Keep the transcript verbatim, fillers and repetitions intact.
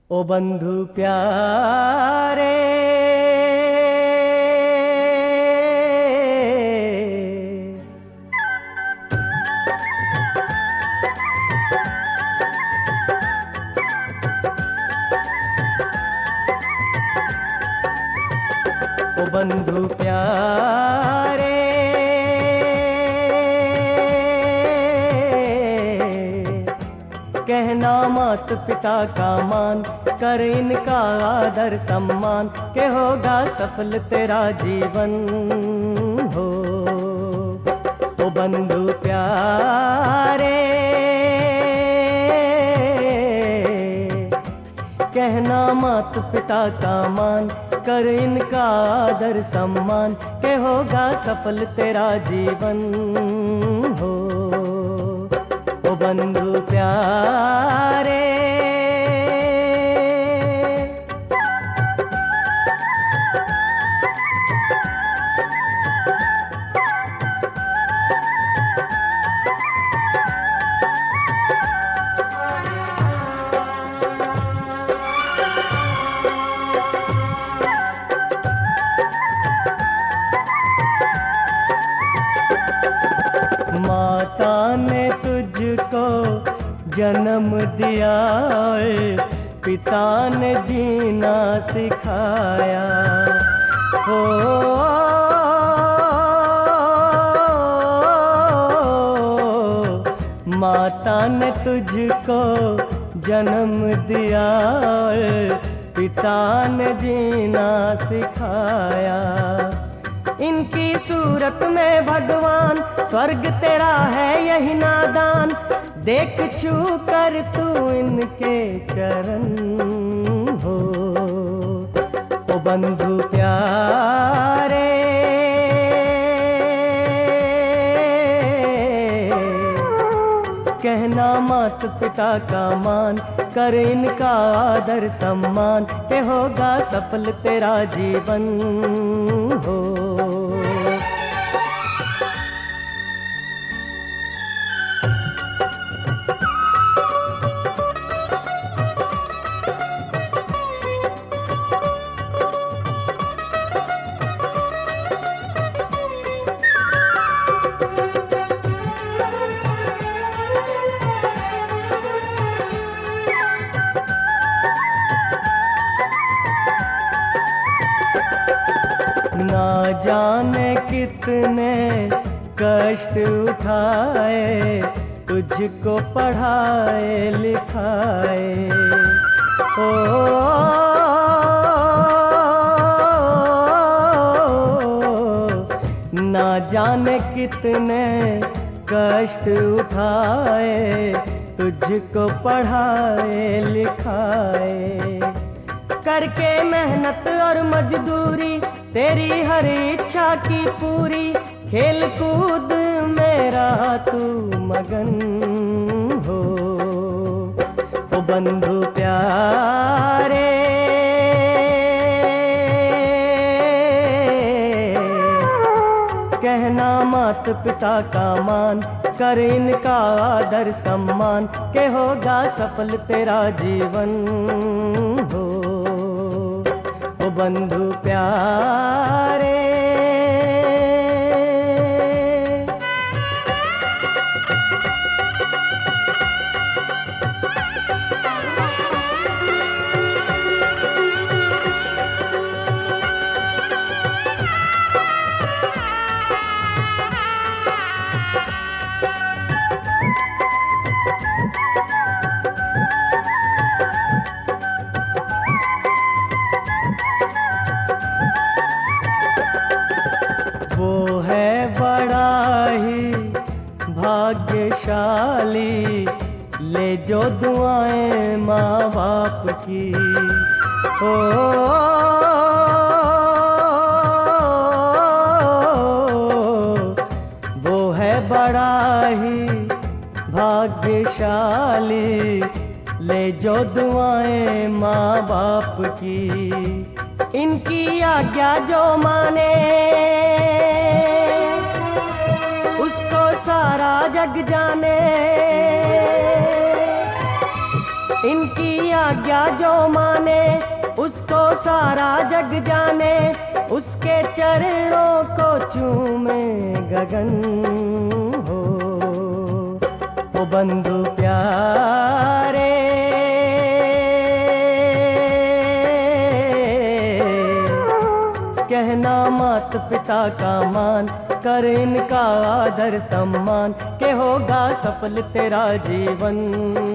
ओ बंधु प्यारे ओ बंधु प्यारे कहना मात पिता का मान कर इनका आदर सम्मान के होगा सफल तेरा जीवन हो। ओ बंधु प्यारे कहना मात पिता का मान कर इनका आदर सम्मान के होगा सफल तेरा जीवन हो। ओ बंधु प्यारे माता ने तुझको जन्म दिया, पिता ने जीना सिखाया हो। माता ने तुझको जन्म दिया, पिता ने जीना सिखाया। इनकी सूरत में भगवान स्वर्ग तेरा है यही नादान, देख छू कर तू इनके चरण हो। ओ बंधु प्यारे कहना मात पिता का मान कर इनका आदर सम्मान के होगा सफल तेरा जीवन हो। ना जाने कितने कष्ट उठाए, तुझको पढ़ाए लिखाए ओ। ना जाने कितने कष्ट उठाए, तुझको पढ़ाए लिखाए। करके मेहनत और मजदूरी तेरी हर इच्छा की पूरी, खेल कूद मेरा तू मगन हो। ओ बंधु प्यारे कहना मात पिता का मान कर इनका आदर सम्मान के होगा सफल तेरा जीवन हो। ओ बंधु प्यारे वो है बड़ा ही भाग्यशाली, ले जो दुआएं माँ बाप की ओ। वो है बड़ा ही भाग्यशाली, ले जो दुआएं माँ बाप की। इनकी आज्ञा जो माने उसको सारा जग जाने। इनकी आज्ञा जो माने उसको सारा जग जाने, उसके चरणों को चूमे गगन हो। ओ बंधु प्यारे, कहना मात पिता का मान, कर इनका आदर सम्मान, के होगा सफल तेरा जीवन।